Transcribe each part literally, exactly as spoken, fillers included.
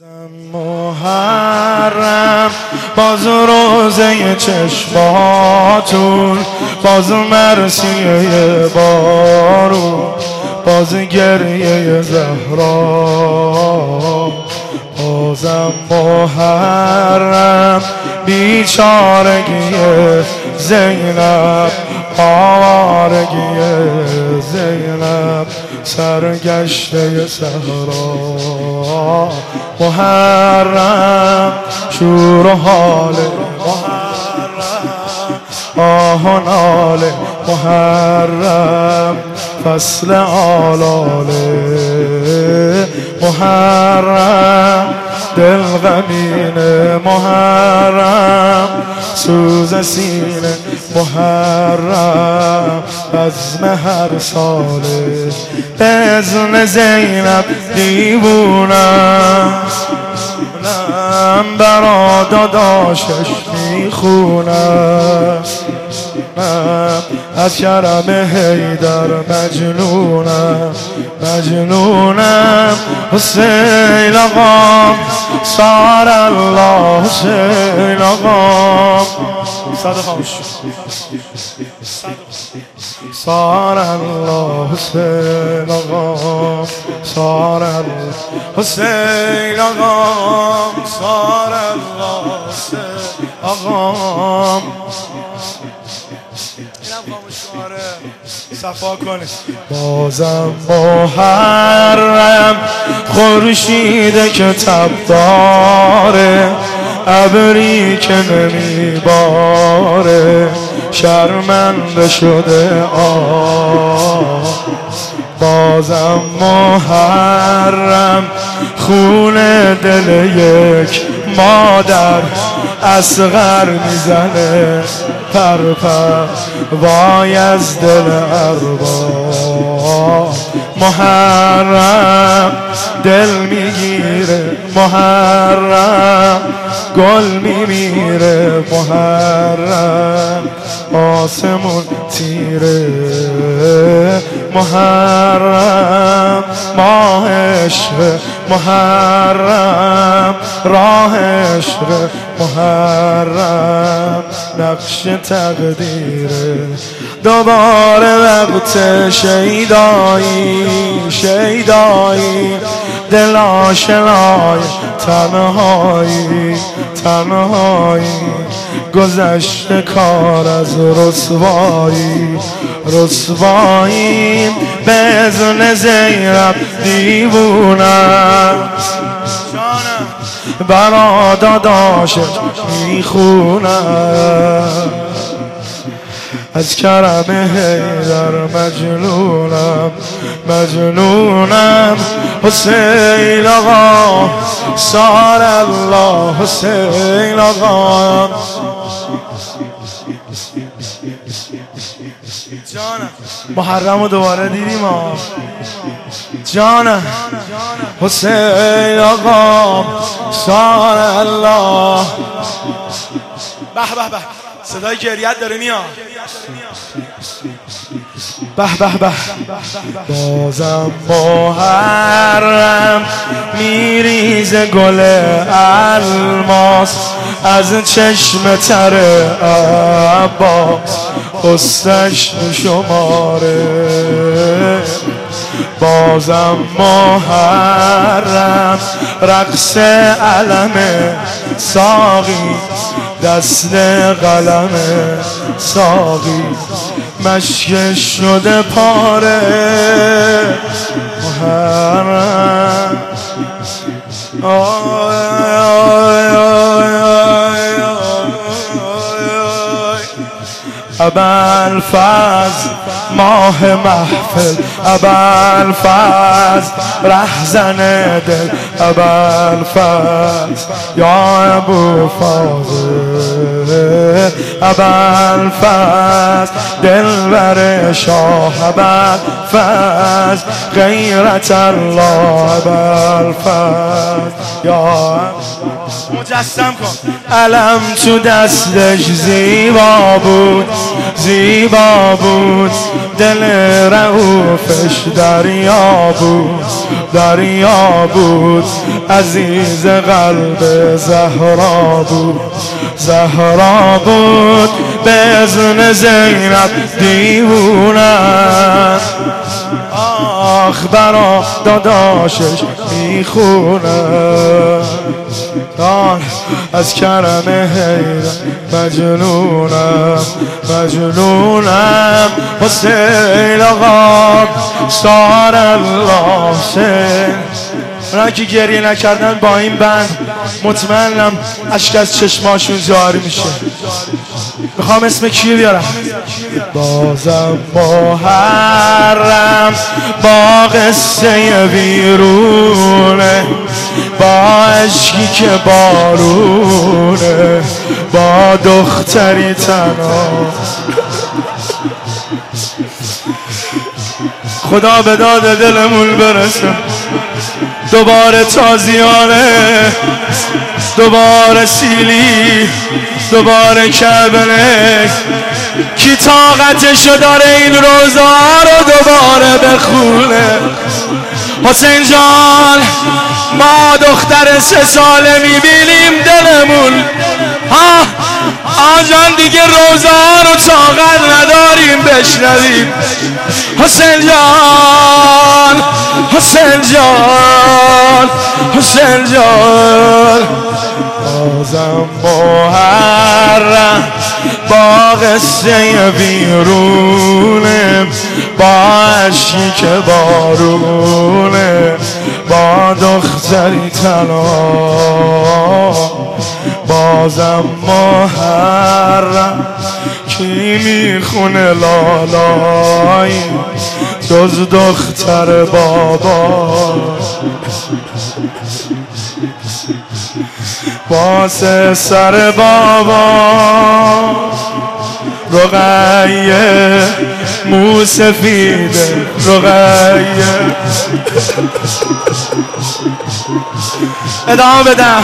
محرم باز روزه چشماتون، باز مرسیه بارون، باز گریه زهرا، بازم محرم بیچارگی زینب، آوارگی زینب، سرگشته صحرا. محرم شور و حال محرم، آه و ناله محرم، فصل آلاله محرم، دل غمینه محرم، سوز سینه محرم، بزم هر ساله بزم زینب دیوونم، برا داداشش میخونم، از کرم حیدر مجنونم مجنونم. حسین آقام صار الله، حسین آقام صدق خاموش صار الله، حسین آقام صار الله، حسین آقام صار الله، حسین آقام. صفا کنه. بازم محرم خورشید که تب داره، ابری که نمیباره، شرمنده شده آه. بازم محرم خون دل یک مادر اصغر میزنه پر پر، وای از دل ارباب. محرم دل میگیره محرم، گل میمیره محرم، آسمون تیره محرم، ماه عشق محرم، راه عشق محرم، نقش تقدیره. دوباره وقت شیدایی شیدایی، دل آشنای تنهایی تنهایی، گذشته کار از رسوایی رسوایی، به اذن زینب دیوونم، برا داداشت میخونم، از کرم حیدر مجنونم مجنونم. حسین آقا صار الله، حسین آقا جانم. محرم رو دوباره دیدیم ها جانم. حسین آقا صار الله. به به به، صدای گریت داره میاد. به به به. بازم محرم میریزه گل الماس از چشم تر عباس، حسنش شماره. بازم محرم رقص علم ساقی، دست قلم ساقی، مشکش شده پاره محرم. ابوالفضل ماه محفل، ابوالفضل رهزن دل، ابوالفضل یا ابوالفضل ابوالفضل دلبر شاه ابوالفضل غیرت الله ابوالفضل یا مجسم کن. علم تو دستش زیبا بود زیبا بود، دل رؤوفش دریا بود دریا بود، عزیز قلب زهرا بود زهرا بود، به اذن زینب دیوونم آخ برا داداشش میخونم، از کرم حیدر مجنونم مجنونم، حسین آقا سار الله حسین. اونایی که گریه نکردن با این بند مطمئنم اشک از چشماشون جاری میشه. میخوام اسم کی بیارم؟ بازم محرم با قصه ویرونه، با عشقی که بارونه، با دختری تنها. خدا به داد دلمون برسه، دوباره تازیانه، دوباره سیلی، دوباره کربلک. کی طاقتشو داره این روزا رو دوباره بخونه؟ حسین جان ما دختر سه ساله میبینیم دلمون ها آجان دیگه روزا رو طاقت نداریم بشنویم. حسین جان حسین جان حسین جان بازم محرم با قصه ویرونه، با عشقی که بارونه، با دختری تنها. بازم محرم کی میخونه لالایی جز دختر بابا؟ واسه سر بابا رقیه موسفیده رقیه. ادامه بدم.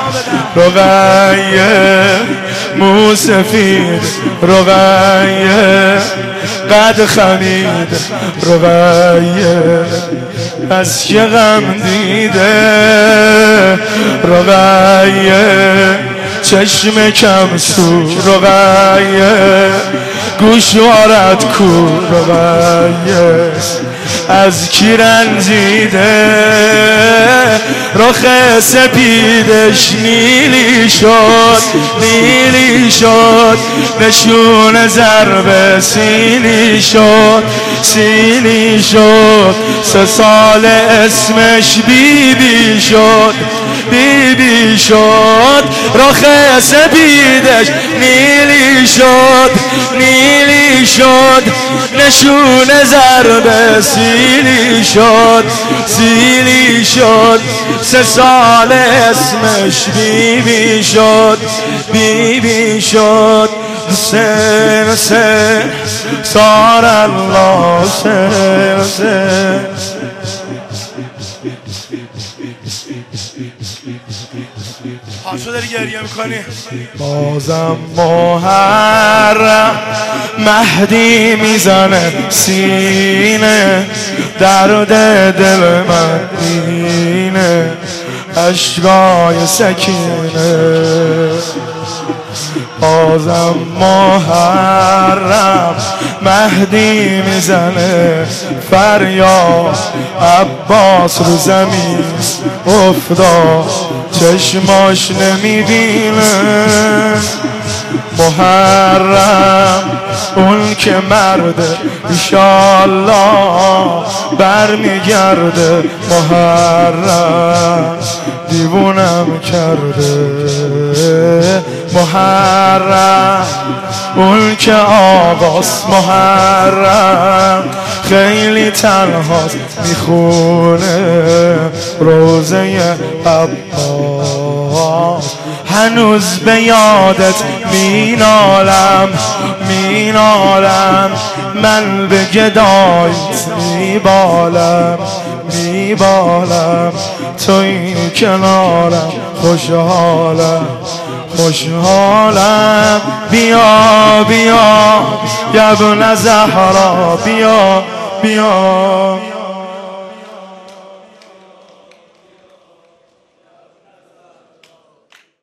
رقیه موسفید رقیه قد خمید رقیه از که غم دیده رقیه چشم کم سو رقیه گوشوارت کو رقیه از کی رنجیده رخ سپیدش نیلی شد نیلی شد نشون ضرب سیلی شد سیلی شد سه سال اسمش بی بی شد بی بی شد رخ سپیدش نیلی شد نیلی شد نشون ضرب سیلی شد سیلی شد سه سال اسمش بی بی شد بی بی شد. حسین حسین سار الله حسین حسین. پاشو داری گریه میکنی. بازم محرم مهدی میزنه سینه درد دل من اینه اشکای سکینه. بازم محرم مهدی میزنه فریاد عباس رو زمین افتاد چشماش نمیبینه. محرم اون که مرده ایشالله برمیگرده. محرم دیوونم کرده. محرم اون که آقاست. محرم خیلی تنهاست میخونه روزه عباس. هنوز به یادت مینالم مینالم من به گدایت میبالم میبالم توی کنارم خوشحالم خوشحالم بیا بیا یا ابن زهرا بیا بیا